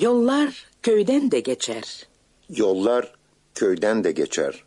Yollar köyden de geçer. Yollar köyden de geçer.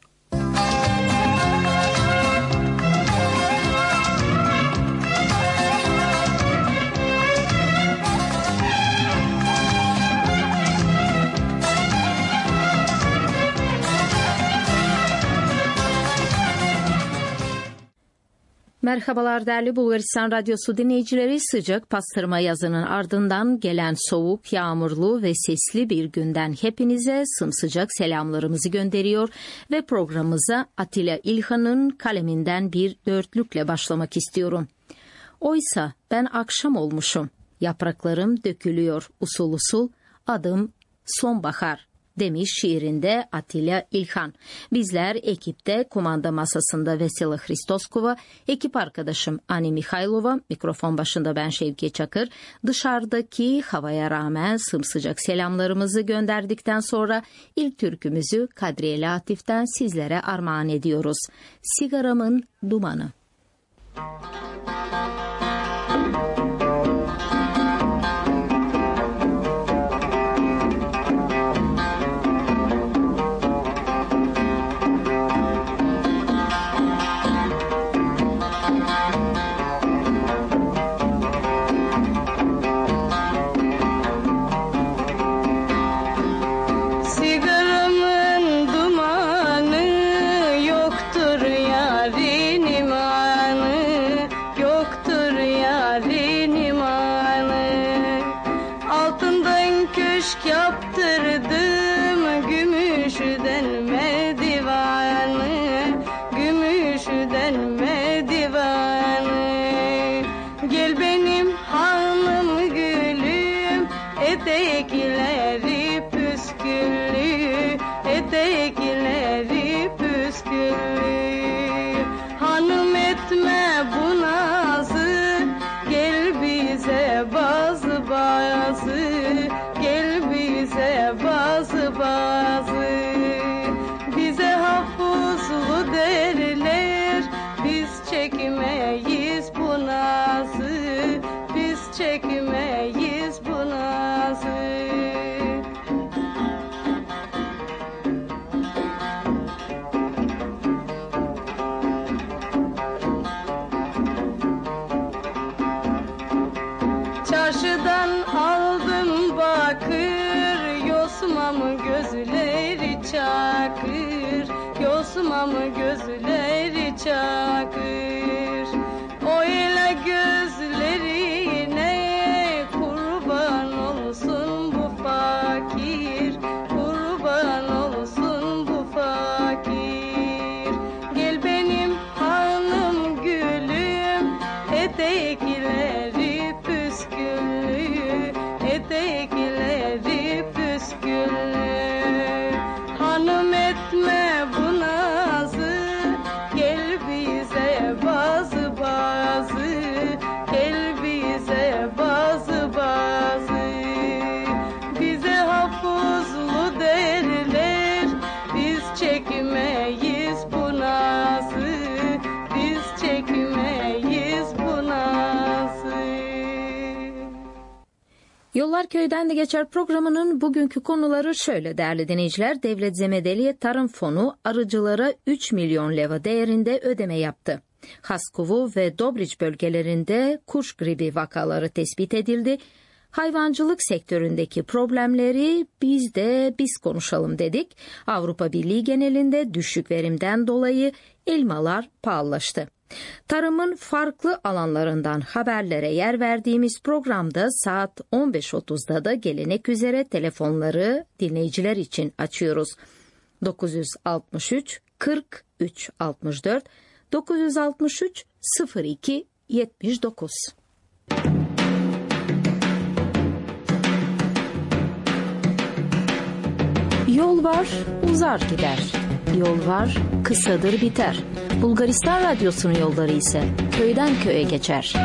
Merhabalar değerli Bulgaristan Radyosu dinleyicileri, sıcak pastırma yazının ardından gelen soğuk, yağmurlu ve sesli bir günden hepinize sımsıcak selamlarımızı gönderiyor ve programımıza Atilla İlhan'ın kaleminden bir dörtlükle başlamak istiyorum. Oysa ben akşam olmuşum, yapraklarım dökülüyor usul usul, adım sonbahar demiş şiirinde Atilla İlhan. Bizler ekipte kumanda masasında Vesela Hristoskova, ekip arkadaşım Ani Mihailova, mikrofon başında ben Şevki Çakır, dışarıdaki havaya rağmen sımsıcak selamlarımızı gönderdikten sonra ilk türkümüzü Kadriye Latif'ten sizlere armağan ediyoruz. Sigaramın dumanı. Çarşıdan aldım bakır, yosmamı gözleri çakır, yosmamı gözleri çakır. Öyle gözlerine kurban olsun bu fakir, kurban olsun bu fakir. Gel benim hanım gülüm, etekleri etekleri püsküllü. Hanım etme bu nazı, gel bize bazı bazı, gel bize bazı bazı. Bize hafızlı derler, biz çekmeyiz bu nazı, biz çekmeyiz bu nazı. Yollar Köyden de Geçer programının bugünkü konuları şöyle değerli dinleyiciler. Devlet Zemedeliye Tarım Fonu arıcılara 3 milyon leva değerinde ödeme yaptı. Haskovo ve Dobriç bölgelerinde kuş gribi vakaları tespit edildi. Hayvancılık sektöründeki problemleri biz konuşalım dedik. Avrupa Birliği genelinde düşük verimden dolayı elmalar pahalılaştı. Tarımın farklı alanlarından haberlere yer verdiğimiz programda saat 15.30'da da gelenek üzere telefonları dinleyiciler için açıyoruz. 963 43 64 963 02 79. Yol var, uzar gider. Yol var, kısadır biter. Bulgaristan Radyosu'nun yolları ise köyden köye geçer.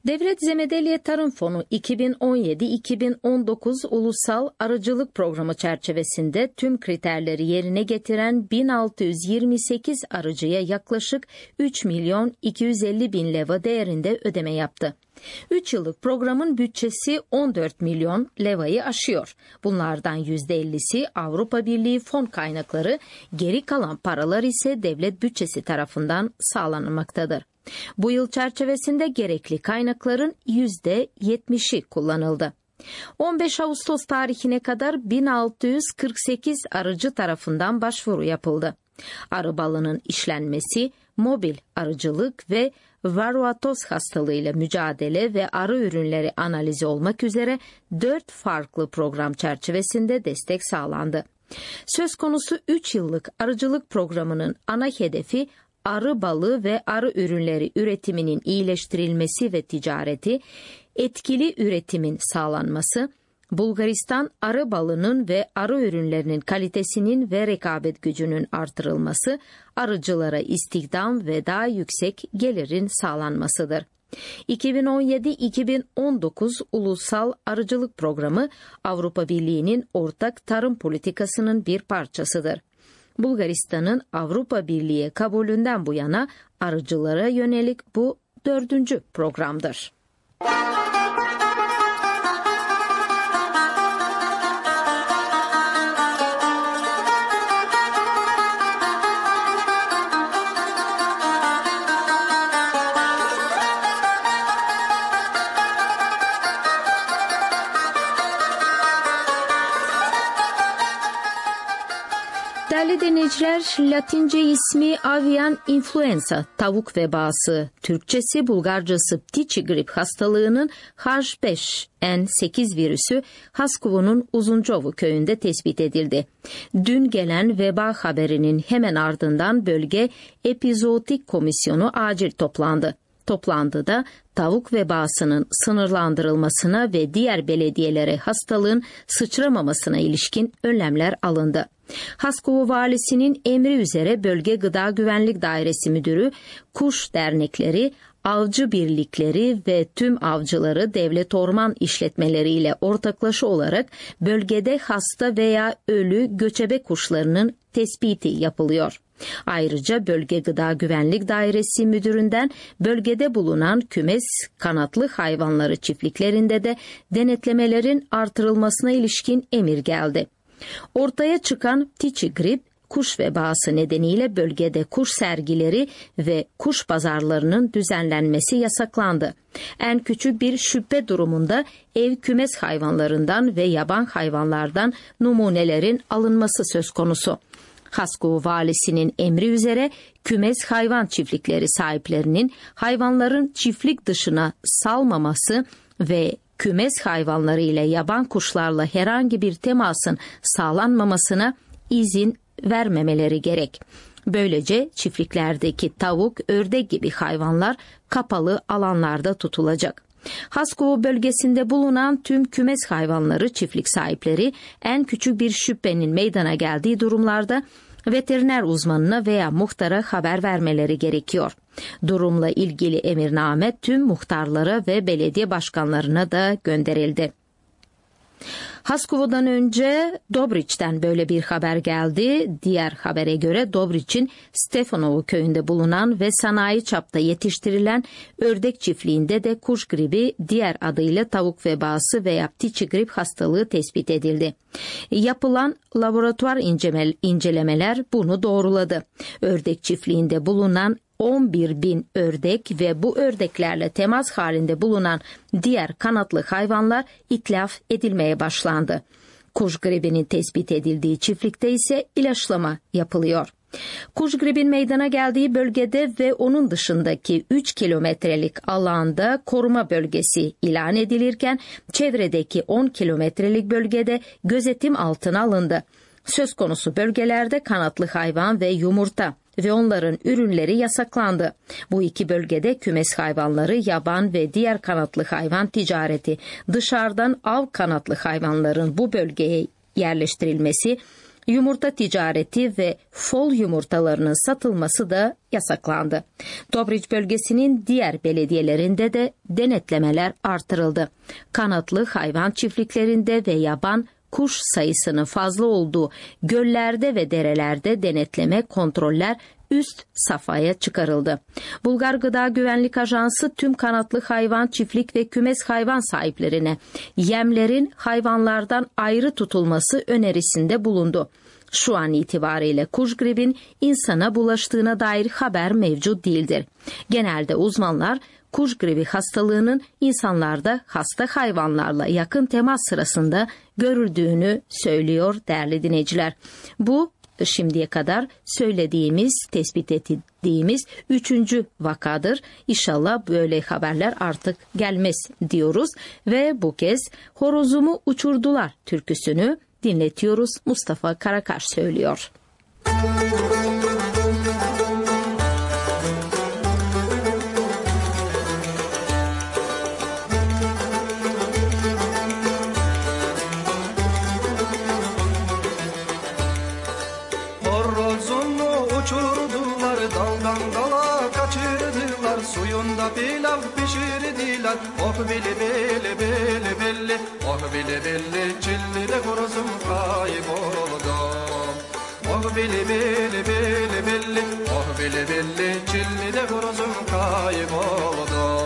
Devlet Zemedeliye Tarım Fonu 2017-2019 Ulusal Arıcılık Programı çerçevesinde tüm kriterleri yerine getiren 1628 arıcıya yaklaşık 3.250.000 leva değerinde ödeme yaptı. 3 yıllık programın bütçesi 14 milyon levayı aşıyor. Bunlardan %50'si Avrupa Birliği fon kaynakları, geri kalan paralar ise devlet bütçesi tarafından sağlanmaktadır. Bu yıl çerçevesinde gerekli kaynakların %70'i kullanıldı. 15 Ağustos tarihine kadar 1648 arıcı tarafından başvuru yapıldı. Arı balının işlenmesi, mobil arıcılık ve varroatoz hastalığıyla mücadele ve arı ürünleri analizi olmak üzere 4 farklı program çerçevesinde destek sağlandı. Söz konusu 3 yıllık arıcılık programının ana hedefi arı balı ve arı ürünleri üretiminin iyileştirilmesi ve ticareti, etkili üretimin sağlanması, Bulgaristan arı balının ve arı ürünlerinin kalitesinin ve rekabet gücünün artırılması, arıcılara istihdam ve daha yüksek gelirin sağlanmasıdır. 2017-2019 Ulusal Arıcılık Programı Avrupa Birliği'nin ortak tarım politikasının bir parçasıdır. Bulgaristan'ın Avrupa Birliği kabulünden bu yana arıcılara yönelik bu 4. programdır. Değerli dinleyiciler, Latince ismi avian influenza, tavuk vebası, Türkçesi Bulgarcası ptiçi grip hastalığının H5N8 virüsü Haskovo'nun Uzuncovu köyünde tespit edildi. Dün gelen veba haberinin hemen ardından bölge epizootik komisyonu acil toplandı. Toplantıda tavuk vebasının sınırlandırılmasına ve diğer belediyelere hastalığın sıçramamasına ilişkin önlemler alındı. Haskova Valisi'nin emri üzere Bölge Gıda Güvenlik Dairesi Müdürü, kuş dernekleri, avcı birlikleri ve tüm avcıları devlet orman işletmeleriyle ortaklaşa olarak bölgede hasta veya ölü göçebe kuşlarının tespiti yapılıyor. Ayrıca Bölge Gıda Güvenlik Dairesi Müdürü'nden bölgede bulunan kümes kanatlı hayvanları çiftliklerinde de denetlemelerin artırılmasına ilişkin emir geldi. Ortaya çıkan ptiçi grip, kuş vebası nedeniyle bölgede kuş sergileri ve kuş pazarlarının düzenlenmesi yasaklandı. En küçük bir şüphe durumunda ev kümes hayvanlarından ve yaban hayvanlardan numunelerin alınması söz konusu. Haskova Valisi'nin emri üzere kümes hayvan çiftlikleri sahiplerinin hayvanların çiftlik dışına salmaması ve kümes hayvanları ile yaban kuşlarla herhangi bir temasın sağlanmamasına izin vermemeleri gerek. Böylece çiftliklerdeki tavuk, ördek gibi hayvanlar kapalı alanlarda tutulacak. Haskova bölgesinde bulunan tüm kümes hayvanları çiftlik sahipleri en küçük bir şüphenin meydana geldiği durumlarda veteriner uzmanına veya muhtara haber vermeleri gerekiyor. Durumla ilgili emirname tüm muhtarlara ve belediye başkanlarına da gönderildi. Haskova'dan önce Dobriç'ten böyle bir haber geldi. Diğer habere göre Dobriç'in Stefanovo köyünde bulunan ve sanayi çapta yetiştirilen ördek çiftliğinde de kuş gribi, diğer adıyla tavuk vebası veya ptiçi grip hastalığı tespit edildi. Yapılan laboratuvar incelemeler bunu doğruladı. Ördek çiftliğinde bulunan 11.000 ördek ve bu ördeklerle temas halinde bulunan diğer kanatlı hayvanlar itlaf edilmeye başlandı. Kuş gribinin tespit edildiği çiftlikte ise ilaçlama yapılıyor. Kuş gribin meydana geldiği bölgede ve onun dışındaki 3 kilometrelik alanda koruma bölgesi ilan edilirken çevredeki 10 kilometrelik bölgede gözetim altına alındı. Söz konusu bölgelerde kanatlı hayvan ve yumurta ve onların ürünleri yasaklandı. Bu iki bölgede kümes hayvanları, yaban ve diğer kanatlı hayvan ticareti, dışarıdan av kanatlı hayvanların bu bölgeye yerleştirilmesi, Yumurta ticareti ve fol yumurtalarının satılması da yasaklandı. Dobrich bölgesinin diğer belediyelerinde de denetlemeler artırıldı. Kanatlı hayvan çiftliklerinde ve yaban kuş sayısının fazla olduğu göllerde ve derelerde denetleme, kontroller üst safhaya çıkarıldı. Bulgar Gıda Güvenlik Ajansı tüm kanatlı hayvan, çiftlik ve kümes hayvan sahiplerine yemlerin hayvanlardan ayrı tutulması önerisinde bulundu. Şu an itibariyle kuş gribin insana bulaştığına dair haber mevcut değildir. Genelde uzmanlar kuş gribi hastalığının insanlarda hasta hayvanlarla yakın temas sırasında görüldüğünü söylüyor değerli dinleyiciler. Bu şimdiye kadar söylediğimiz, tespit ettiğimiz 3. vakadır. İnşallah böyle haberler artık gelmez diyoruz ve bu kez Horozumu Uçurdular türküsünü dinletiyoruz. Mustafa Karakaş söylüyor. Uçurdular, daldan dala kaçırdılar, suyunda pilav pişirdiler. Oh bili bili bili bili, oh bili bili, çilli de horozum kayboldu. Oh bili bili bili bili, oh bili bili, çilli de horozum kayboldu.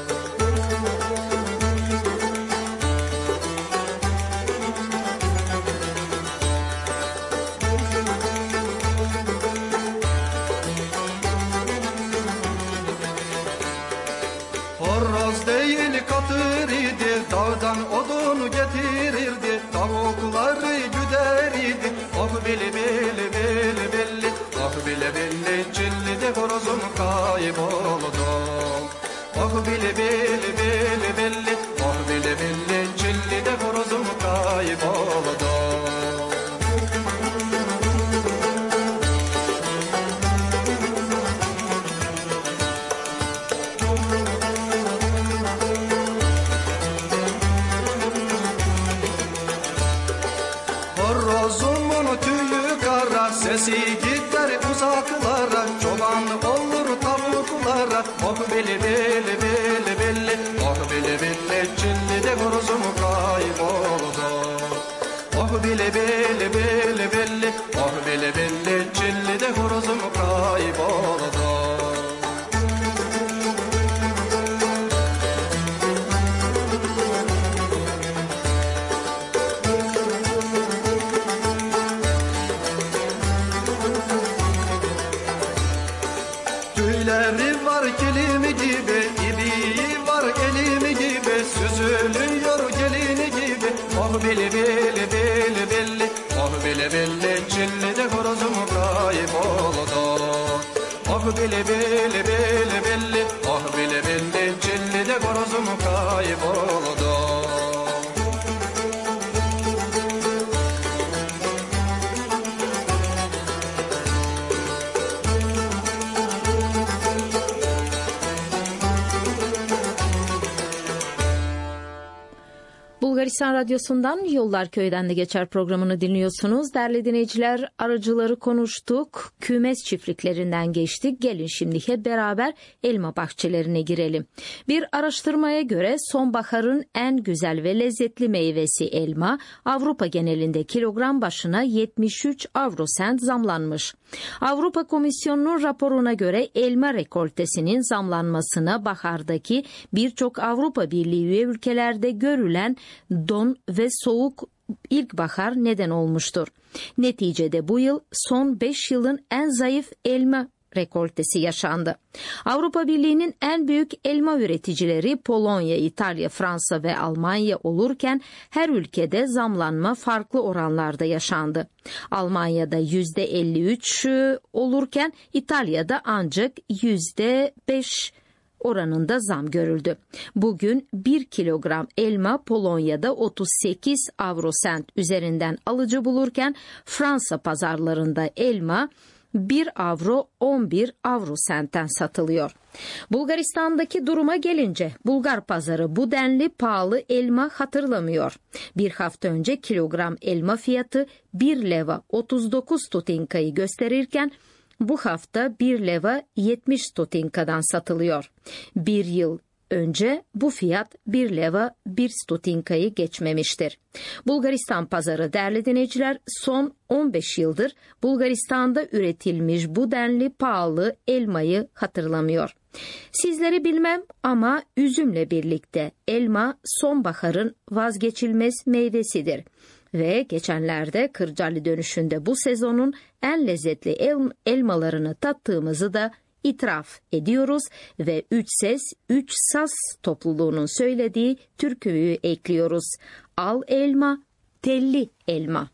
Horoz değil katır idi, dağdan odunu getirirdi, tavukları güderirdi. Oh bili bili bili bili, oh bili bili, çilli de horozum kayboldu. Oh bili bili bili bili, oh bili bili, çilli de horozum kayboldu. Horozumun tüyü kara, sesi gider uzaklara, çoban olur tavuklara. Oh bili bili bili bili, oh bili bili, çilli de horozum kayboldu. Oh bili bili bili bili, oh bili bili, çilli de horozum kayboldu. Tüyleri var kilimi gibi, ibiği var elimi gibi, süzülüyor gelini gibi. Oh bili bili bili bili, oh bili bili, çilli de horozum kayboldu. Oh bili bili bili bili, oh bili bili, çilli de horozum kayboldu. Bulgaristan Radyosu'ndan Yollar Köy'den de geçer programını dinliyorsunuz. Değerli dinleyiciler, arıcıları konuştuk, kümes çiftliklerinden geçtik. Gelin şimdi hep beraber elma bahçelerine girelim. Bir araştırmaya göre sonbaharın en güzel ve lezzetli meyvesi elma, Avrupa genelinde kilogram başına 73 avrosent zamlanmış. Avrupa Komisyonu'nun raporuna göre elma rekoltesinin zamlanmasına bahardaki birçok Avrupa Birliği üye ülkelerde görülen don ve soğuk ilkbahar neden olmuştur. Neticede bu yıl son 5 yılın en zayıf elma rekoltesi yaşandı. Avrupa Birliği'nin en büyük elma üreticileri Polonya, İtalya, Fransa ve Almanya olurken her ülkede zamlanma farklı oranlarda yaşandı. Almanya'da %53 olurken İtalya'da ancak %5 oranında zam görüldü. Bugün 1 kilogram elma Polonya'da 38 avrosent üzerinden alıcı bulurken Fransa pazarlarında elma 1 avro 11 avro sentten satılıyor. Bulgaristan'daki duruma gelince Bulgar pazarı bu denli pahalı elma hatırlamıyor. Bir hafta önce kilogram elma fiyatı 1 leva 39 stotinkayı gösterirken bu hafta 1 leva 70 stotinkadan satılıyor. Bir yıl önce bu fiyat 1 leva 1 stotinkayı geçmemiştir. Bulgaristan pazarı değerli dinleyiciler son 15 yıldır Bulgaristan'da üretilmiş bu denli pahalı elmayı hatırlamıyor. Sizleri bilmem ama üzümle birlikte elma sonbaharın vazgeçilmez meyvesidir. Ve geçenlerde Kırcaali dönüşünde bu sezonun en lezzetli elmalarını tattığımızı da itiraf ediyoruz ve 3 ses 3 saz topluluğunun söylediği türküyü ekliyoruz. Al elma, telli elma.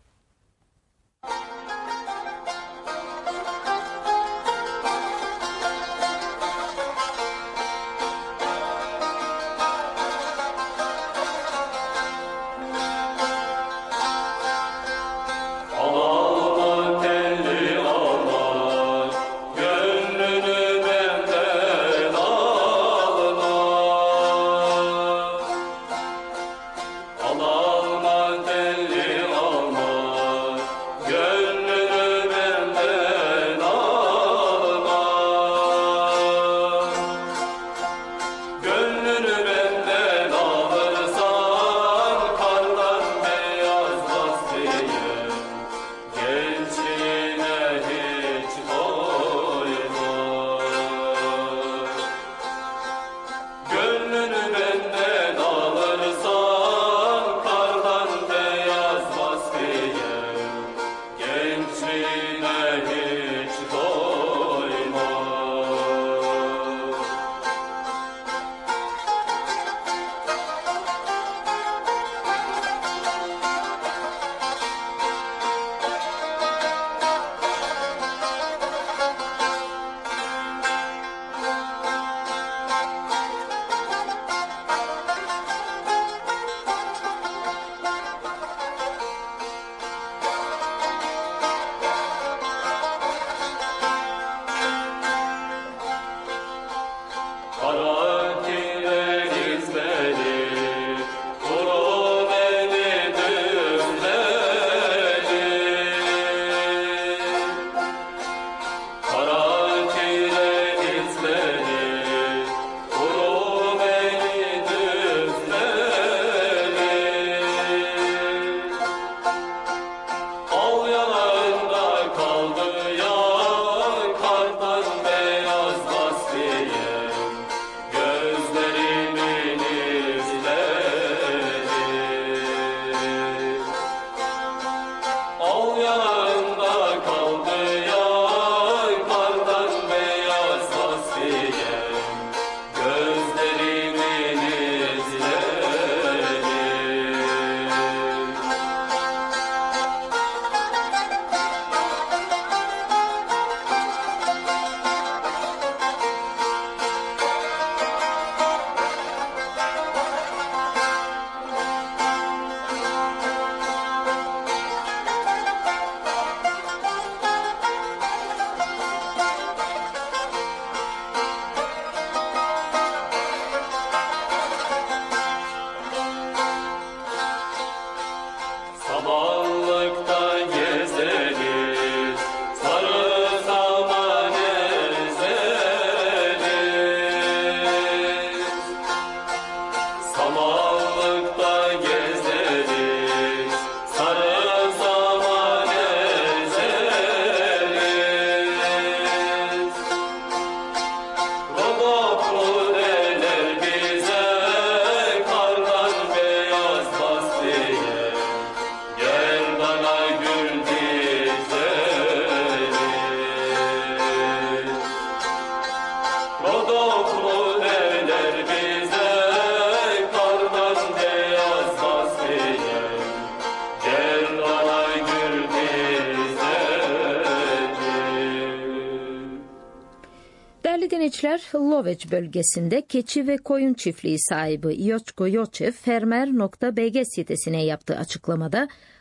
Dinleyiciler, Lovech bölgesinde keçi ve koyun çiftliği sahibi Yoçko Yoçev Fermer.bg sitesine yaptığı açıklamada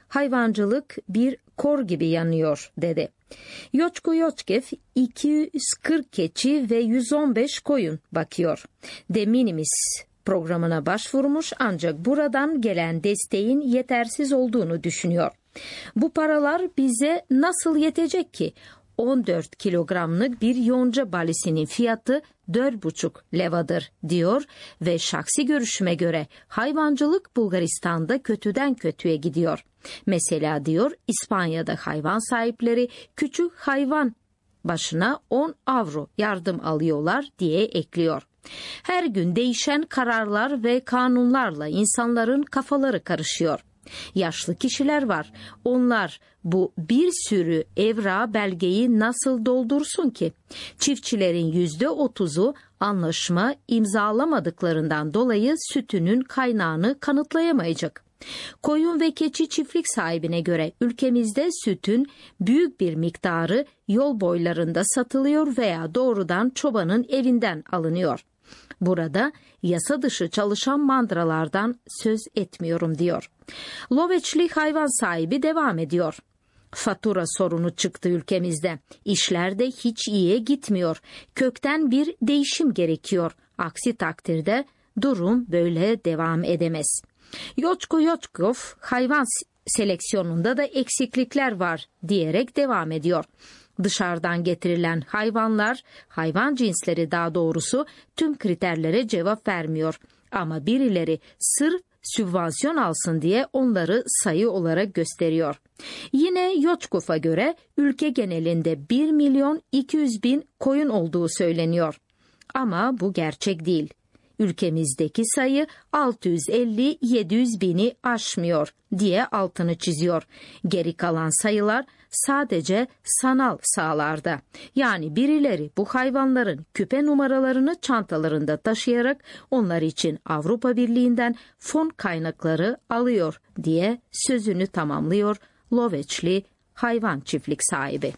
hayvancılık bir kor gibi yanıyor dedi. Yoçko Yoçkev 240 keçi ve 115 koyun bakıyor. De minimis programına başvurmuş ancak buradan gelen desteğin yetersiz olduğunu düşünüyor. Bu paralar bize nasıl yetecek ki? 14 kilogramlık bir yonca balisinin fiyatı 4,5 levadır diyor ve şahsi görüşüme göre hayvancılık Bulgaristan'da kötüden kötüye gidiyor. Mesela diyor İspanya'da hayvan sahipleri küçük hayvan başına 10 avro yardım alıyorlar diye ekliyor. Her gün değişen kararlar ve kanunlarla insanların kafaları karışıyor. Yaşlı kişiler var. Onlar bu bir sürü evra belgeyi nasıl doldursun ki? Çiftçilerin %30'u anlaşma imzalamadıklarından dolayı sütünün kaynağını kanıtlayamayacak. Koyun ve keçi çiftlik sahibine göre ülkemizde sütün büyük bir miktarı yol boylarında satılıyor veya doğrudan çobanın evinden alınıyor. Burada yasa dışı çalışan mandralardan söz etmiyorum diyor. Loveçli hayvan sahibi devam ediyor. Fatura sorunu çıktı ülkemizde. İşler de hiç iyiye gitmiyor. Kökten bir değişim gerekiyor. Aksi takdirde durum böyle devam edemez. Yoçko Yoçkov hayvan seleksiyonunda da eksiklikler var diyerek devam ediyor. Dışarıdan getirilen hayvan cinsleri daha doğrusu tüm kriterlere cevap vermiyor. Ama birileri sırf sübvansiyon alsın diye onları sayı olarak gösteriyor. Yine Yoçkov'a göre ülke genelinde 1.200.000 koyun olduğu söyleniyor. Ama bu gerçek değil. Ülkemizdeki sayı 650-700 bini aşmıyor diye altını çiziyor. Geri kalan sayılar sadece sanal sahalarda. Yani birileri bu hayvanların küpe numaralarını çantalarında taşıyarak onlar için Avrupa Birliği'nden fon kaynakları alıyor diye sözünü tamamlıyor Loveçli hayvan çiftlik sahibi.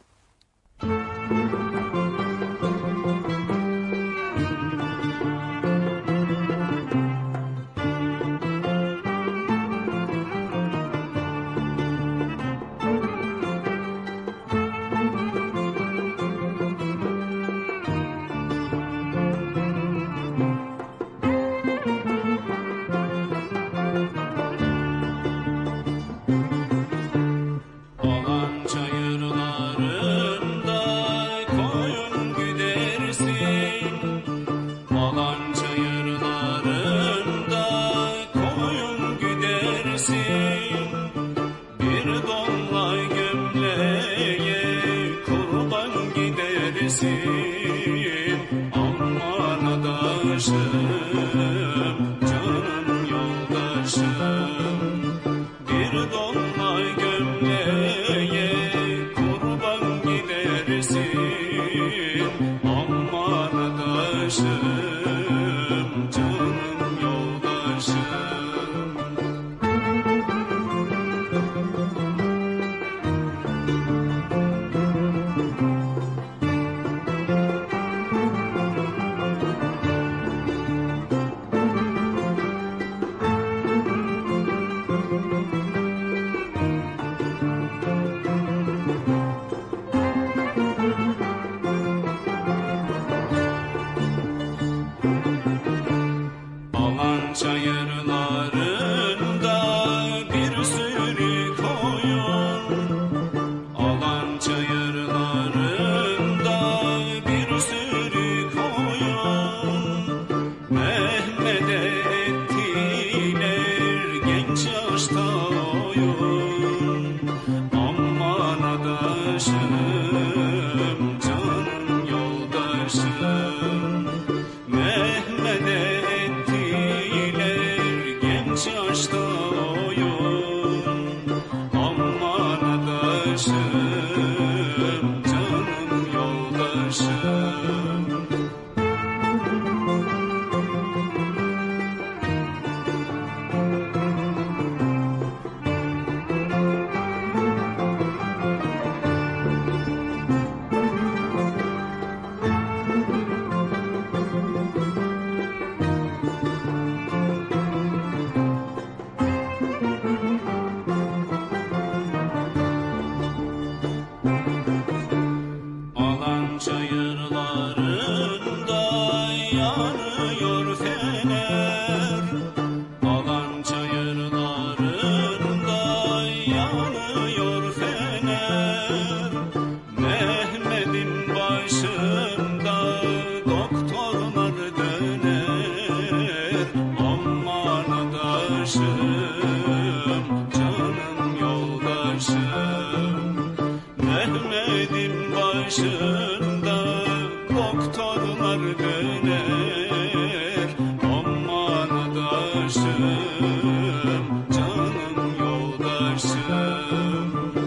aman adaşım, canım yoldaşım. Mehmet'in başında doktorlar döner, aman adaşım, canım yoldaşım.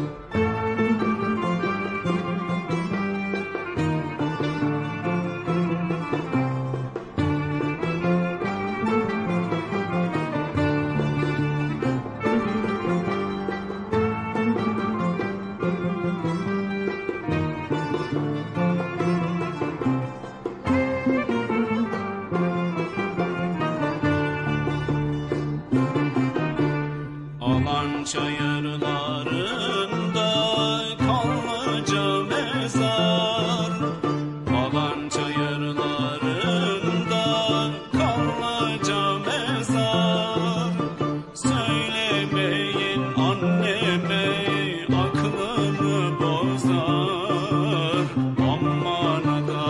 Alan çayırlarında kanlıca mezar, alan çayırlarında kanlıca mezar. Söylemeyin anneme, aklını bozar, aman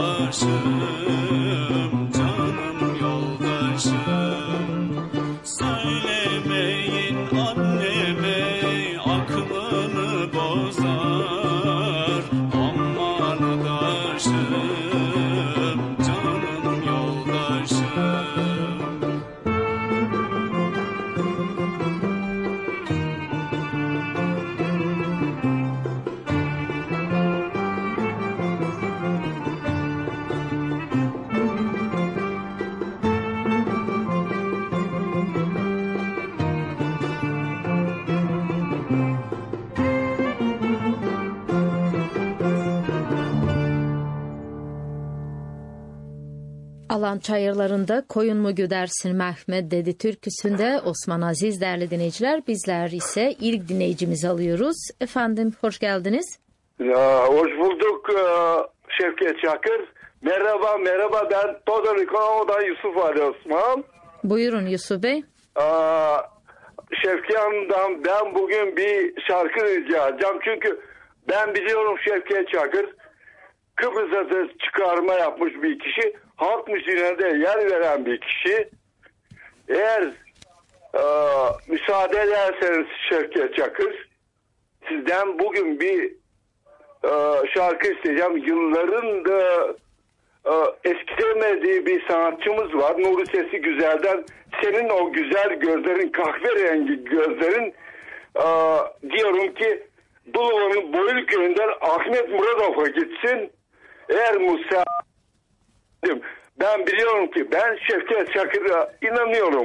adaşım, canım yoldaşım. Söylemeyin anneme, aklını bozar, aman adaşım, canım yoldaşım. Alan çayırlarında koyun mu güdersin Mehmet dedi türküsünde Osman Aziz. Değerli dinleyiciler, bizler ise ilk dinleyicimizi alıyoruz. Efendim, hoş geldiniz. Ya, hoş bulduk Şevket Çakır. Merhaba, ben Todonika'dan Yusuf Ali Osman. Buyurun Yusuf Bey. Şevket Hanım'dan ben bugün bir şarkı rica edeceğim. Çünkü ben biliyorum Şevket Çakır Kıbrıs'a ses çıkarma yapmış bir kişi. Halk müziğine de yer veren bir kişi. Eğer müsaade ederseniz Şevket Çakır, sizden bugün bir şarkı isteyeceğim. Yılların da eskitemediği bir sanatçımız var. Nuri Sesi Güzel'den senin o güzel gözlerin, kahverengi gözlerin, diyorum ki Dulu'nun Boylu Köyü'nden Ahmet Muradov'a gitsin. Eğer Musa, ben biliyorum ki ben Şevket Çakır'a inanıyorum.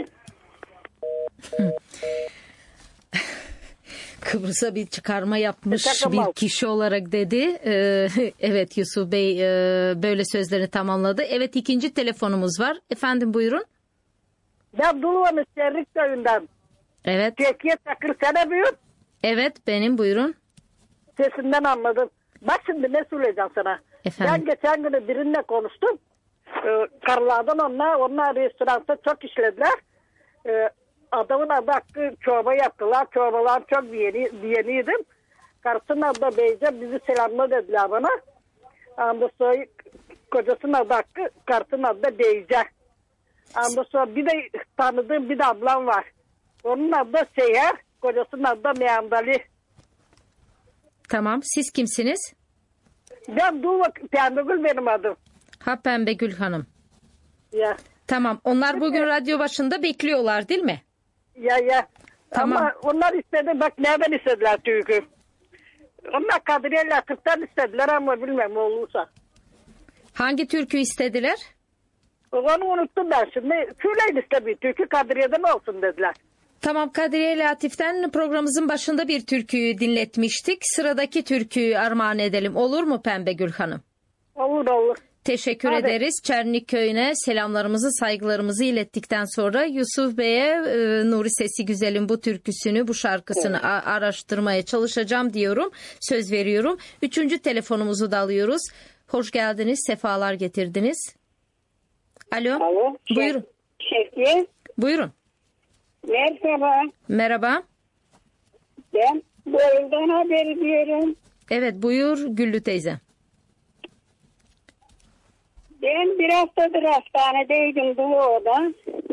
Kıbrıs'a bir çıkarma yapmış bir kişi olarak dedi. Evet Yusuf Bey böyle sözlerini tamamladı. Evet, ikinci telefonumuz var. Efendim buyurun. Ben Dulu'nun Serrik Köyü'nden. Evet. Şevket Çakır sana buyur. Evet benim, buyurun. Sesinden anladım. Bak şimdi ne söyleyeceğim sana. Efendim? Ben geçen gün birinle konuştum. Karlardan onlar restoranda çok işlediler. Adamın adı hakkı çorba yaptılar. Çorbalar çok beğeniydim. Karısının adı da Beyce, bizi selamla dediler bana. Ondan sonra kocasının adı hakkı, karısının adı da Beyce. Ondan sonra bir de tanıdığım bir de ablam var. Onun adı da Seher, kocasının adı da Meandali. Tamam, siz kimsiniz? Ben Pembegül benim adım. Ha, Pembegül Hanım. Ya. Tamam, onlar bugün radyo başında bekliyorlar değil mi? Ya. Tamam. Ama onlar istedi, bak nereden istediler çünkü. Onlar Kadriye Latif'ten istediler ama bilmem olursa. Hangi türkü istediler? Onu unuttum ben şimdi. Söyleyin işte bir türkü Kadriye'den olsun dediler. Tamam, Kadriye Latif'ten programımızın başında bir türküyü dinletmiştik. Sıradaki türküyü armağan edelim. Olur mu Pembegül Hanım? Olur. Teşekkür ederiz. Çernik Köyü'ne selamlarımızı, saygılarımızı ilettikten sonra Yusuf Bey'e Nuri Sesi Güzel'in bu türküsünü, bu şarkısını araştırmaya çalışacağım diyorum. Söz veriyorum. Üçüncü telefonumuzu da alıyoruz. Hoş geldiniz, sefalar getirdiniz. Alo. Buyurun. Şevket. Buyurun. Merhaba. Merhaba. Ben Boyul'dan haber ediyorum. Evet, buyur Güllü teyze. Ben bir haftadır hastanedeydim Dulu'da.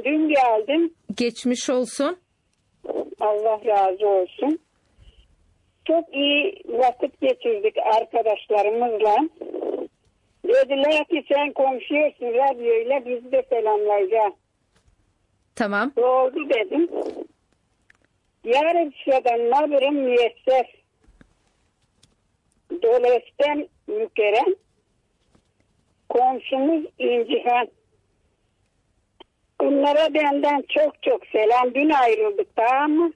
Dün geldim. Geçmiş olsun. Allah razı olsun. Çok iyi vakit geçirdik arkadaşlarımızla. Dediler ki sen konuşuyorsun radyoyla, biz de selamlayacağız. Tamam. Doğru dedim. Yarın sıradan nabirim müyesser. Dolayısıyla mükerrem. Komşumuz İncihan. Bunlara benden çok çok selam. Dün ayrıldık, tamam mı?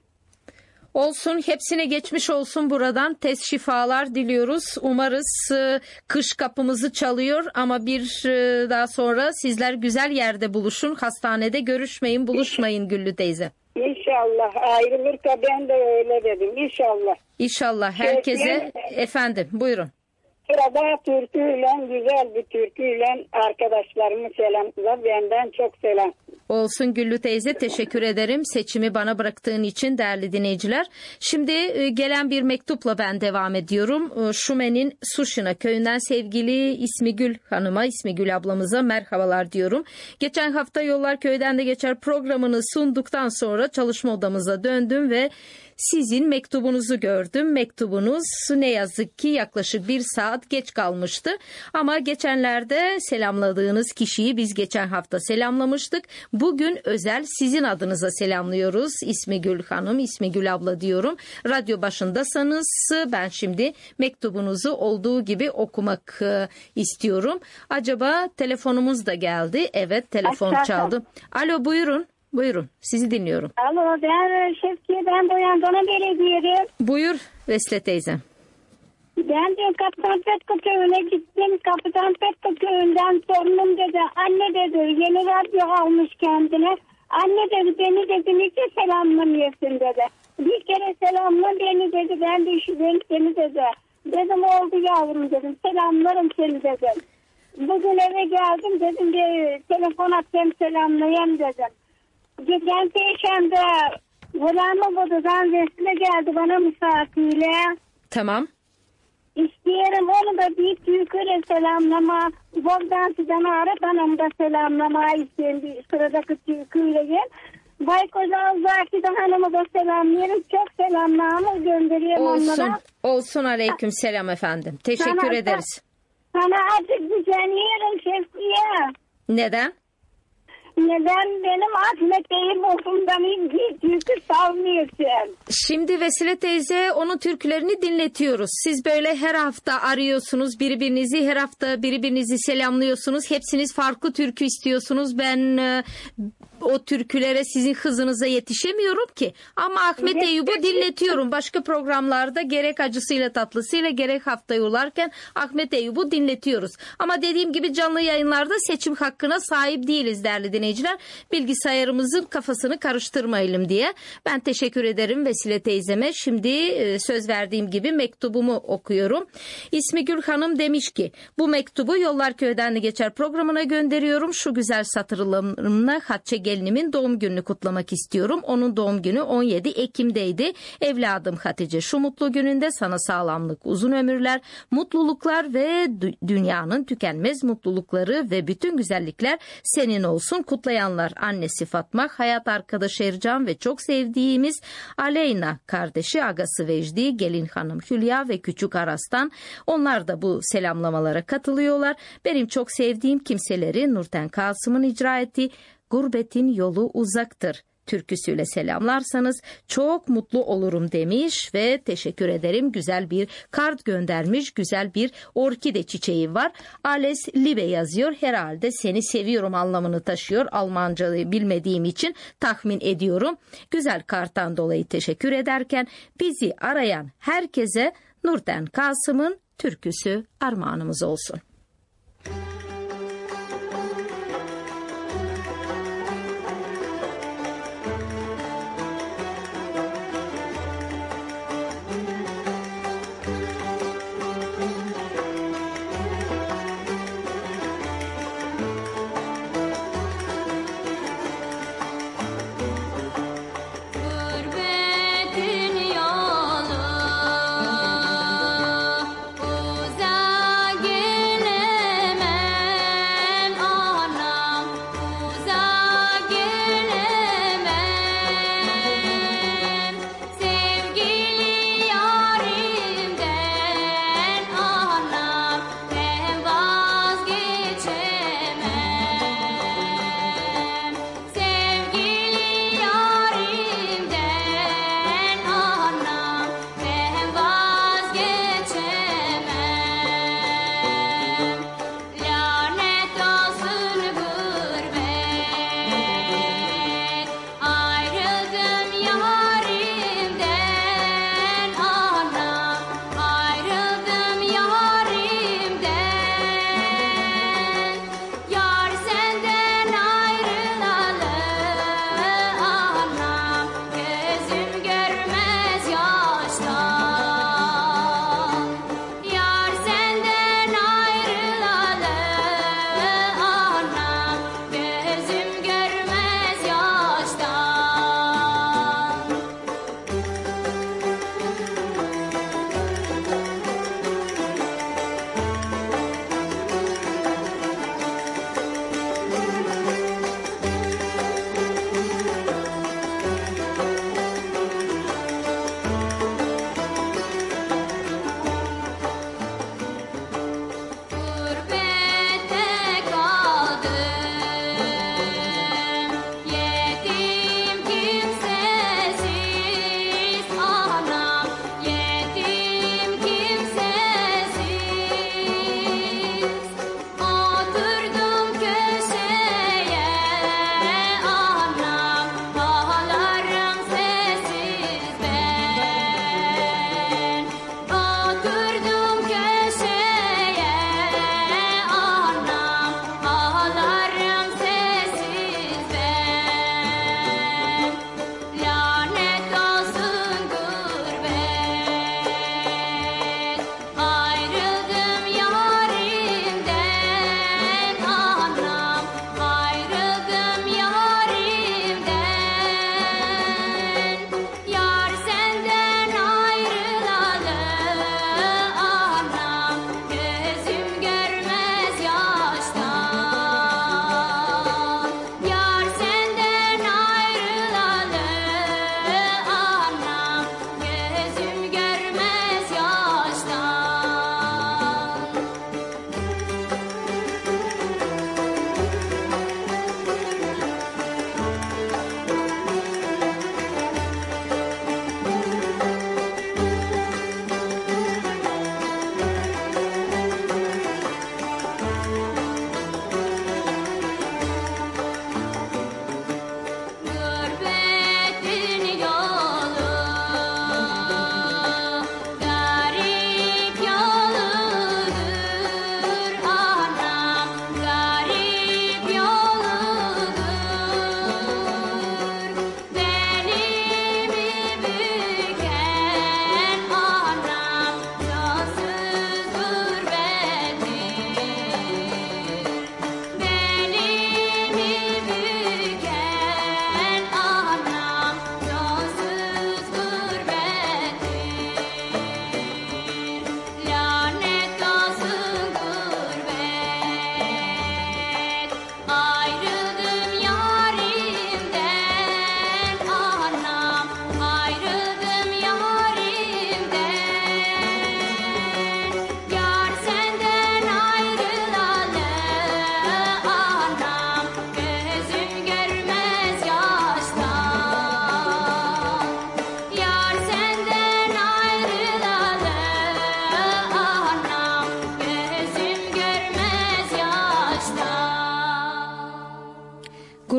Olsun, hepsine geçmiş olsun buradan. Tez şifalar diliyoruz. Umarız kış kapımızı çalıyor ama daha sonra sizler güzel yerde buluşun. Hastanede görüşmeyin, buluşmayın Güllü teyze. İnşallah ayrılırsa ben de öyle dedim. İnşallah. İnşallah herkese. Efendim buyurun. Sırada türküyle, güzel bir türküyle arkadaşlarımı selamlar. Benden çok selam. Olsun Güllü teyze, teşekkür ederim seçimi bana bıraktığın için değerli dinleyiciler. Şimdi gelen bir mektupla ben devam ediyorum. Şumen'in Suşina köyünden sevgili İsmigül Hanım'a, İsmigül ablamıza merhabalar diyorum. Geçen hafta Yollar Köy'den de geçer programını sunduktan sonra çalışma odamıza döndüm ve sizin mektubunuzu gördüm. Mektubunuz ne yazık ki yaklaşık 1 saat geç kalmıştı. Ama geçenlerde selamladığınız kişiyi biz geçen hafta selamlamıştık. Bugün özel sizin adınıza selamlıyoruz. İsmigül Hanım, İsmigül abla diyorum. Radyo başındasanız ben şimdi mektubunuzu olduğu gibi okumak istiyorum. Acaba telefonumuz da geldi. Evet, telefon çaldı. Alo, buyurun. Buyurun, sizi dinliyorum. Alo, ben Şevkiye'den Boyandana Belediye'de. Buyur Vesile teyze. Ben de Kaptan Petko köyüne gittim. Kaptan Petko köyünden sorunum dedi. Anne dedi, yeni radyo almış kendine. Anne dedi, beni dedi, niçin selamlamıyorsun dedi. Bir kere selamla beni dedi, ben de üşüdüm seni dedi. Dedim oldu yavrum dedim, selamlarım seni dedim. Bugün eve geldim dedim, bir telefon atayım selamlayayım dedim. Geçen Perşembe Volama Bodu'dan Vesile geldi bana misafirle. Tamam. İsteyelim onu da bir türküyle selamlama. Bogdan Sidanar'a hanım da selamlama isteyen bir sıradaki türküyle. Baykoz Avzaki'den hanımı da selamlayalım. Çok selamlarımı göndereyim onlara. Olsun aleyküm selam efendim. Teşekkür ederiz. Sana artık güceniyorum Şevkiye. Neden? Neden benim Ahmet Bey'im okuldan bir türkü salmıyorsun? Şimdi Vesile teyze onun türkülerini dinletiyoruz. Siz böyle her hafta arıyorsunuz birbirinizi, her hafta birbirinizi selamlıyorsunuz. Hepsiniz farklı türkü istiyorsunuz. Ben o türkülere sizin hızınıza yetişemiyorum ki. Ama Ahmet Eyüp'ü dinletiyorum. Başka programlarda gerek acısıyla tatlısıyla gerek hafta yollarken Ahmet Eyüp'ü dinletiyoruz. Ama dediğim gibi canlı yayınlarda seçim hakkına sahip değiliz değerli dinleyiciler. Bilgisayarımızın kafasını karıştırmayalım diye. Ben teşekkür ederim Vesile teyzeme. Şimdi söz verdiğim gibi mektubumu okuyorum. İsmigül Hanım demiş ki bu mektubu Yollar Köy'den de geçer programına gönderiyorum. Şu güzel satırlarımla Hatice gelinimin doğum gününü kutlamak istiyorum. Onun doğum günü 17 Ekim'deydi. Evladım Hatice, şu mutlu gününde sana sağlamlık, uzun ömürler, mutluluklar ve dünyanın tükenmez mutlulukları ve bütün güzellikler senin olsun. Kutlayanlar annesi Fatma, hayat arkadaşı Ercan ve çok sevdiğimiz Aleyna, kardeşi agası Vecdi, gelin hanım Hülya ve küçük Aras'tan. Onlar da bu selamlamalara katılıyorlar. Benim çok sevdiğim kimseleri Nurten Kasım'ın icra ettiği Gurbetin Yolu Uzaktır türküsüyle selamlarsanız çok mutlu olurum demiş ve teşekkür ederim. Güzel bir kart göndermiş. Güzel bir orkide çiçeği var. Ales Libe yazıyor. Herhalde seni seviyorum anlamını taşıyor. Almancayı bilmediğim için tahmin ediyorum. Güzel karttan dolayı teşekkür ederken bizi arayan herkese Nurten Kasım'ın türküsü armağanımız olsun. Uzağa gel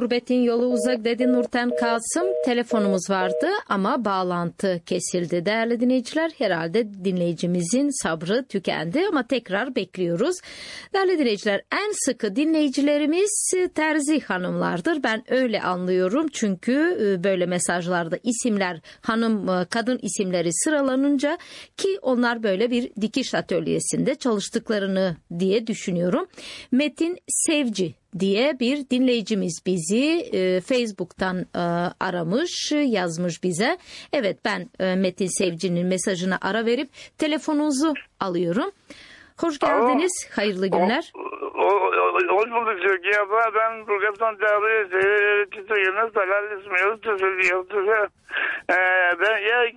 Gurbetin yolu uzak dedi Nurten Kasım. Telefonumuz vardı ama bağlantı kesildi. Değerli dinleyiciler, herhalde dinleyicimizin sabrı tükendi ama tekrar bekliyoruz. Değerli dinleyiciler, en sıkı dinleyicilerimiz terzi hanımlardır. Ben öyle anlıyorum çünkü böyle mesajlarda isimler, hanım, kadın isimleri sıralanınca ki onlar böyle bir dikiş atölyesinde çalıştıklarını diye düşünüyorum. Metin Sevci diye bir dinleyicimiz bizi Facebook'tan aramış, yazmış bize. Evet, ben Metin Sevci'nin mesajına ara verip telefonunuzu alıyorum. Hoş geldiniz, hayırlı günler. Hoş bulduk Türkiye abla. Ben Burgaz'dan çağırıyor. Çiçeğiniz Talal İsmail Tüsül. Ben eğer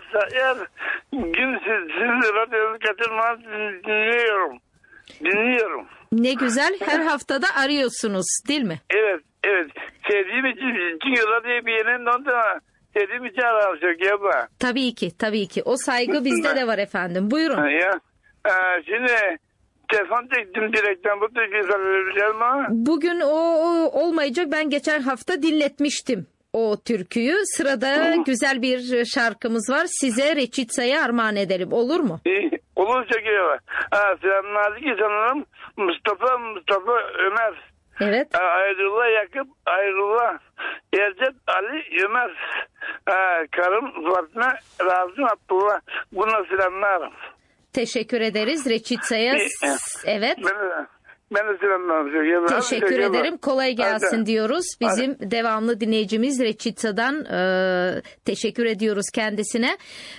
gün siz radyonuzu kaçırmaz dinliyorum. Ne güzel, her haftada arıyorsunuz değil mi? Evet. Sevdiğim için, çünkü radyoyu bir yerinde ondan sevdiğim için ararım Türkiye abla. Tabii ki. O saygı bizde de var efendim. Buyurun. Şimdi telefon çektim direkten, bu Türkiye sarılabilir mi? Bugün o olmayacak. Ben geçen hafta dinletmiştim o türküyü. Sırada güzel bir şarkımız var. Size Reçitsa'ya armağan edelim. Olur mu? Olur çekiyor. Selamünaleyküm sanırım. Mustafa Ömer. Evet. Ayrullah Yakup, Ayrullah Ercet Ali Ömer. Karım Fatma Razım Abdullah. Buna selamlarım. Teşekkür ederiz. Reçitsa'ya evet. Ben de selamlarım. Teşekkür ederim. Kolay gelsin diyoruz. Bizim devamlı dinleyicimiz Reçitsa'dan teşekkür ediyoruz kendisine.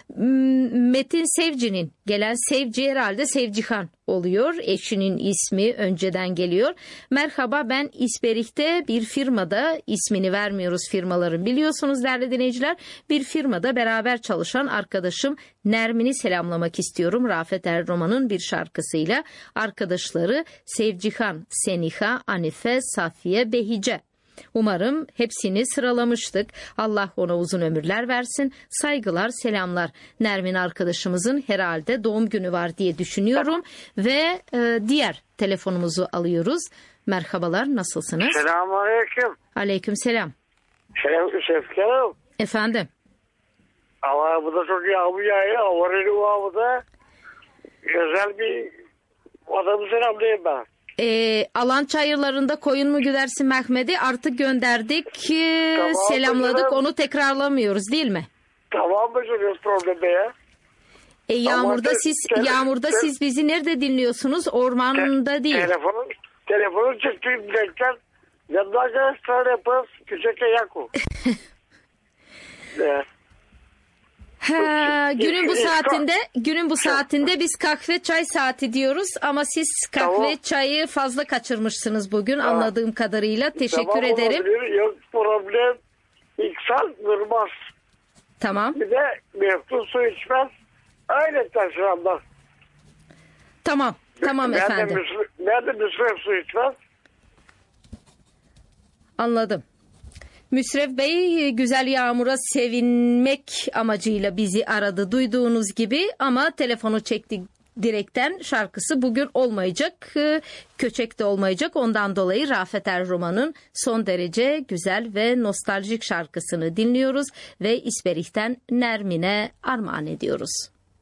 Metin Sevci'nin gelen Sevci herhalde Sevcihan oluyor. Eşinin ismi önceden geliyor. Merhaba, ben İsperik'te bir firmada, ismini vermiyoruz firmaların, biliyorsunuz değerli dinleyiciler, bir firmada beraber çalışan arkadaşım Nermin'i selamlamak istiyorum. Rafet Erroman'ın bir şarkısıyla arkadaşları Sevcihan, Seniha, Anife, Safiye, Behice. Umarım hepsini sıralamıştık. Allah ona uzun ömürler versin. Saygılar, selamlar. Nermin arkadaşımızın herhalde doğum günü var diye düşünüyorum. Ve diğer telefonumuzu alıyoruz. Merhabalar, nasılsınız? Selamünaleyküm. Aleykümselam. Şefkanım. Efendim. Ama bu da çok yağmur yağıyor. Havareli da özel bir adamı selamlayayım ben. Alan çayırlarında koyun mu güdersin Mehmet'i artık gönderdik. Tamam, selamladık, canım. onu tekrarlamıyoruz değil mi? Tamam mı canım, problemi ya? Yağmurda siz bizi nerede dinliyorsunuz? Ormanda değil. Telefonu çıktığım direkten yanında arkadaşlar yaparız. Küçük Yaku. Günün bu saatinde biz kahve çay saati diyoruz ama siz kahve çayı fazla kaçırmışsınız bugün anladığım kadarıyla. Teşekkür ederim. Olabilir. Yok problem. İksan durmaz. Tamam. Bir de meftun su içmez. Öyle taşıranlar. Tamam efendim. Ben de müsref su içmez. Anladım. Müsref Bey güzel yağmura sevinmek amacıyla bizi aradı duyduğunuz gibi ama telefonu çekti direkten, şarkısı bugün olmayacak, köçek de olmayacak. Ondan dolayı Rafet Erroman'ın son derece güzel ve nostaljik şarkısını dinliyoruz ve İsperik'ten Nermin'e armağan ediyoruz.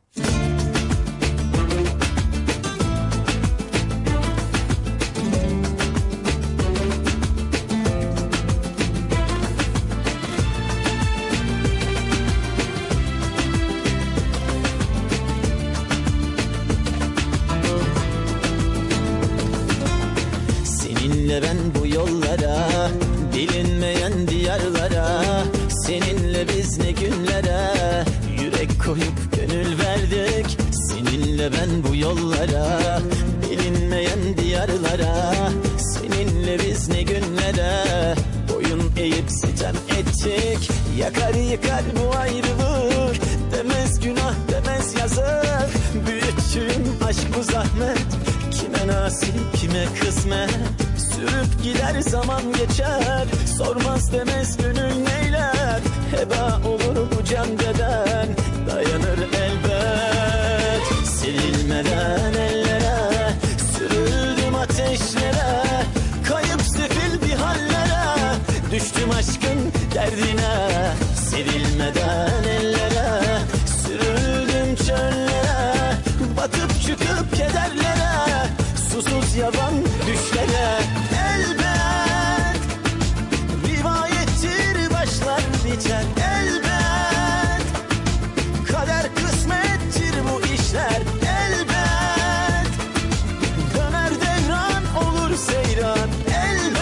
Seninle ben bu yollara, bilinmeyen diyarlara, seninle biz ne günlere yürek koyup gönül verdik. Seninle ben bu yollara, bilinmeyen diyarlara, seninle biz ne günlere boyun eğip sitem ettik. Yakar yıkar bu ayrılık, demez günah demez yazık. Büyüttüğüm aşk bu zahmet, kime nasip kime kısmet. Sürüp gider zaman geçer, sormaz demez gönül neyler. Heba olur bu can beden, dayanır elbet. Sevilmeden ellere, sürüldüm ateşlere, kayıp sefil bir hallere. derdine. Sevilmeden ellere sürüldüm çöllere, batıp çıkıp kederlere, susuz yaban düşlere. Elbet rivayettir, başlar biter elbet, kader kısmettir bu işler elbet, döner devran olur seyran elbet.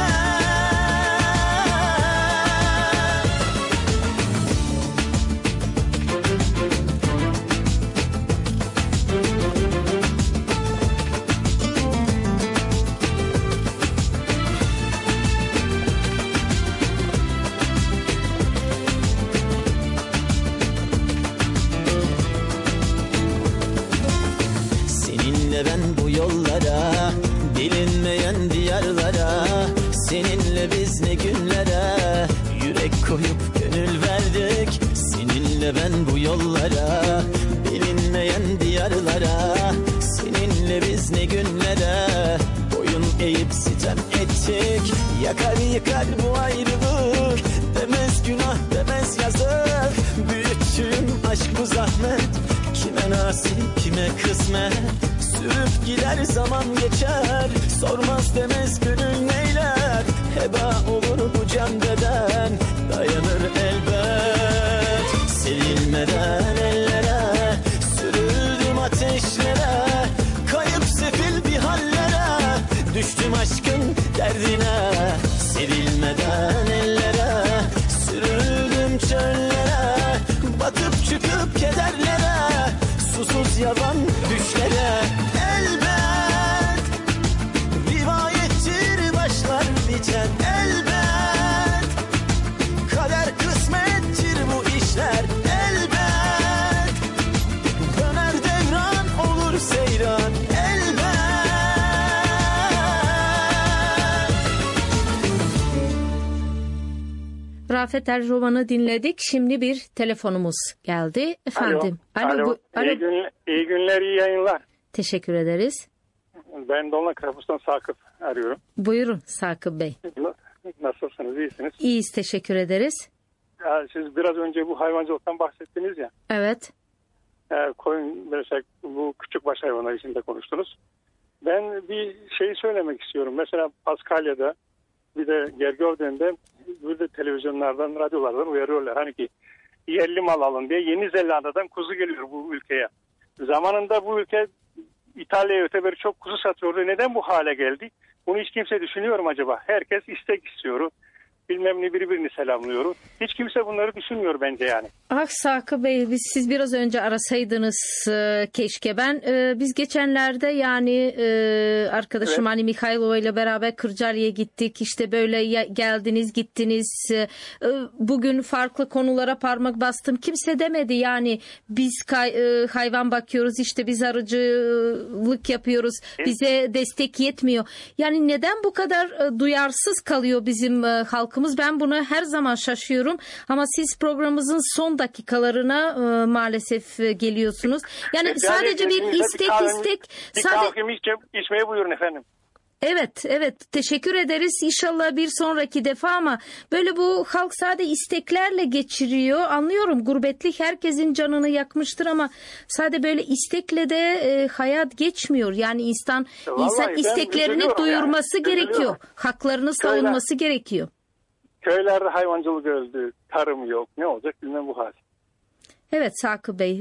Ben bu yollara, bilinmeyen diyarlara, seninle biz ne günlere yürek koyup gönül verdik. Seninle ben bu yollara, bilinmeyen diyarlara, seninle biz ne günlere boyun eğip sitem ettik. Yakar yıkar bu ayrılık, demez günah demez yazık. Büyüttüğüm aşk bu zahmet, kime nasip kime kısmet. Sürüp gider zaman geçer, sormaz demez gönül neyler. Heba olur bu can beden, dayanır elbet. Sevilmeden ellere sürüldüm ateşlere, kayıp sefil bir hallere, düştüm aşkın derdine. Sevilmeden ellere sürüldüm çöllere, batıp çıkıp kederlere, susuz yaban düşlere. Elbet rivayettir, başlar biter elbet, kader kısmettir bu işler elbet, döner devran olur seyran elbet. Rafet Erroman'ı dinledik. Şimdi bir telefonumuz geldi. Efendim. Alo. İyi günler, iyi yayınlar. Teşekkür ederiz. Ben Dolna Krapus'tan Sakıp arıyorum. Buyurun Sakıp Bey. Nasılsınız, iyisiniz? İyiyiz, teşekkür ederiz. Ya, siz biraz önce bu hayvancılıktan bahsettiniz ya. Evet. Koyun, mesela bu küçükbaş hayvanlar içinde konuştunuz. Ben bir şey söylemek istiyorum. Mesela Paskalya'da, bir de Gergövden'de, bir de televizyonlardan, radyolardan uyarıyorlar. Hani ki yerli mal alın diye. Yeni Zelanda'dan kuzu geliyor bu ülkeye. Zamanında bu ülke İtalya'ya öteberi çok kuzu satıyordu. Neden bu hale geldi? Bunu hiç kimse düşünüyor mu acaba? Herkes istek istiyor. Bilmem ne, birbirini selamlıyor. Hiç kimse bunları düşünmüyor bence yani. Sakıp Bey, siz biraz önce arasaydınız keşke. Biz geçenlerde yani arkadaşım hani Mikhailova ile beraber Kırcaali'ye gittik. İşte böyle geldiniz gittiniz. Bugün farklı konulara parmak bastım. Kimse demedi yani biz hayvan bakıyoruz, işte biz arıcılık yapıyoruz. Bize destek yetmiyor. Yani neden bu kadar duyarsız kalıyor bizim halkımız? Ben buna her zaman şaşıyorum. Ama siz programımızın son dakikalarına maalesef geliyorsunuz. Yani sadece bir istek. Bir kahvemi içmeye buyurun efendim. Evet, teşekkür ederiz. İnşallah bir sonraki defa, ama böyle bu halk sadece isteklerle geçiriyor. Anlıyorum, gurbetlik herkesin canını yakmıştır ama sadece böyle istekle de hayat geçmiyor. Yani insan isteklerini duyurması gerekiyor. Haklarını savunması gerekiyor. Köylerde hayvancılık öldü, tarım yok. Ne olacak bilmem bu hal. Evet Sakıp Bey.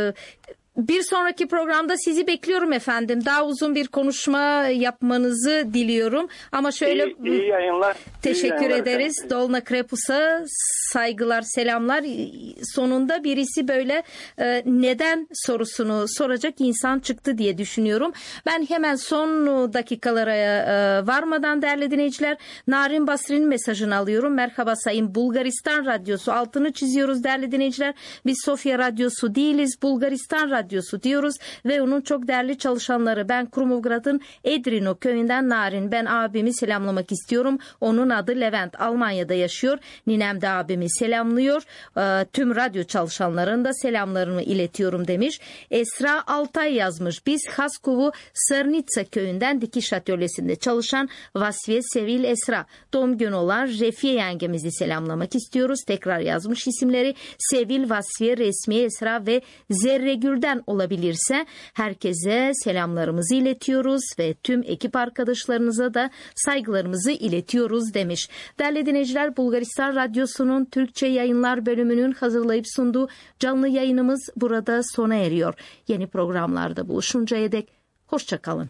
Bir sonraki programda sizi bekliyorum efendim. Daha uzun bir konuşma yapmanızı diliyorum. Ama şöyle iyi yayınlar. Teşekkür ederiz. Efendim. Dolna Krapus'a saygılar, selamlar. Sonunda birisi böyle neden sorusunu soracak insan çıktı diye düşünüyorum. Ben hemen son dakikalara varmadan değerli dinleyiciler, Narin Basri'nin mesajını alıyorum. Merhaba Sayın Bulgaristan Radyosu. Altını çiziyoruz değerli dinleyiciler. Biz Sofya Radyosu değiliz. Bulgaristan Radyosu Radyosu diyoruz ve onun çok değerli çalışanları. Ben Krumovgrad'ın Edrino köyünden Narin. Ben abimi selamlamak istiyorum. Onun adı Levent. Almanya'da yaşıyor. Ninem de abimi selamlıyor. Tüm radyo çalışanların da selamlarımı iletiyorum demiş. Esra Altay yazmış. Biz Haskov'u Sırnitsa köyünden dikiş atölyesinde çalışan Vasfiye Sevil Esra. Doğum günü olan Refiye yengemizi selamlamak istiyoruz. Tekrar yazmış isimleri. Sevil, Vasfiye, Resmiye, Esra ve Zerregül'den olabilirse herkese selamlarımızı iletiyoruz ve tüm ekip arkadaşlarınıza da saygılarımızı iletiyoruz demiş. Değerli dinleyiciler, Bulgaristan Radyosu'nun Türkçe yayınlar bölümünün hazırlayıp sunduğu canlı yayınımız burada sona eriyor. Yeni programlarda buluşuncaya dek hoşça kalın.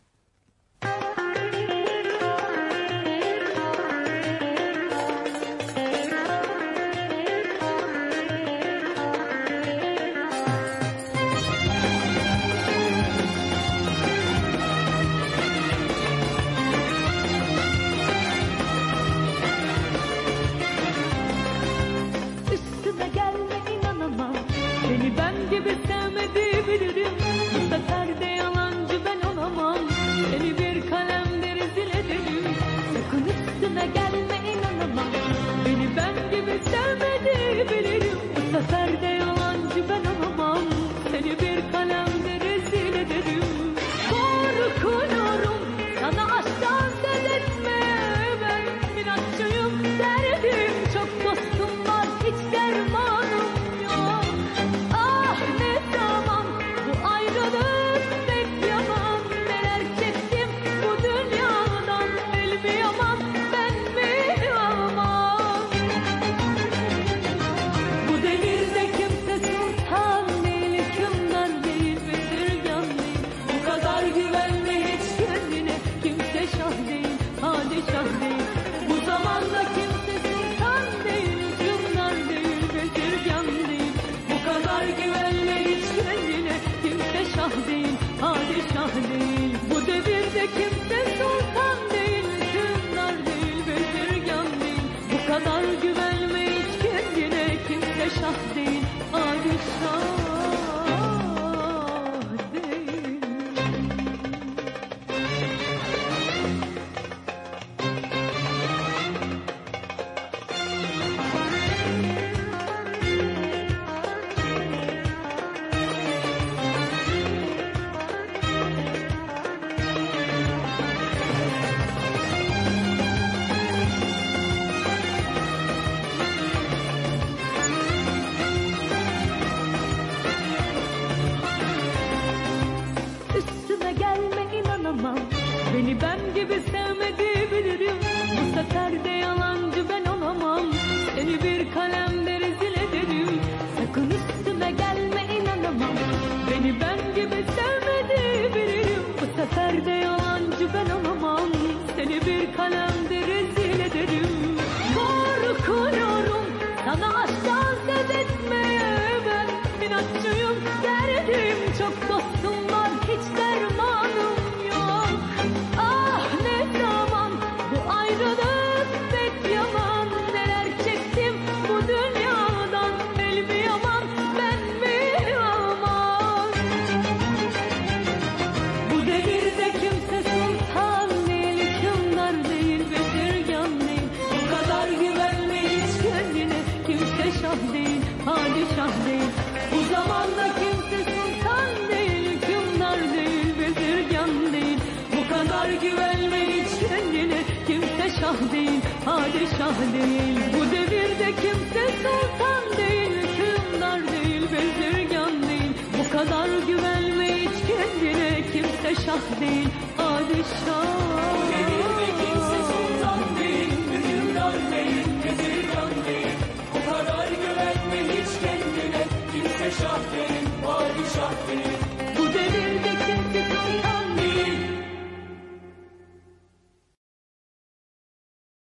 Padişah değil, bu devirde kimse sultan değil, hükümdar değil, bezirgan değil. Bu kadar güvenme hiç kendine, kimse şah değil, padişah. Bu devirde kimse